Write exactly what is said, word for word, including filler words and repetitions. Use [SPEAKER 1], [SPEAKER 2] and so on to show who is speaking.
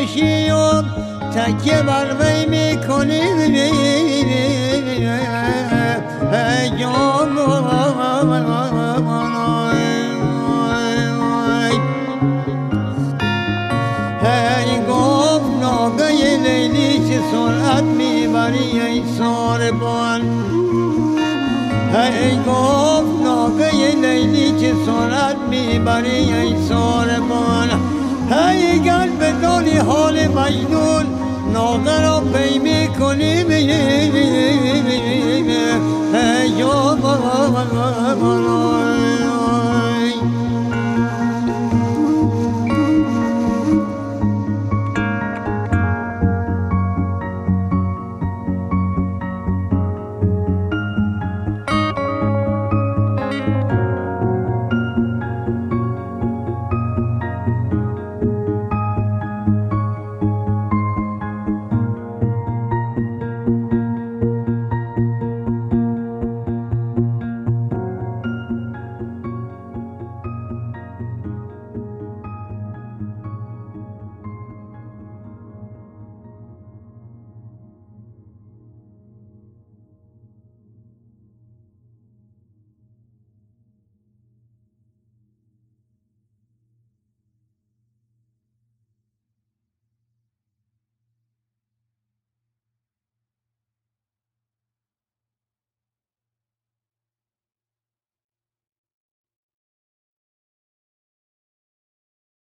[SPEAKER 1] باشی و تکیه بر وی میکنی هی گفت ناگه لیلی چه سرعت میبری ای ساربان هی گفت ناگه لیلی چه سرعت میبری ای ساربان هی گر بدانی حال مجنون ناگه را پی میکنی هی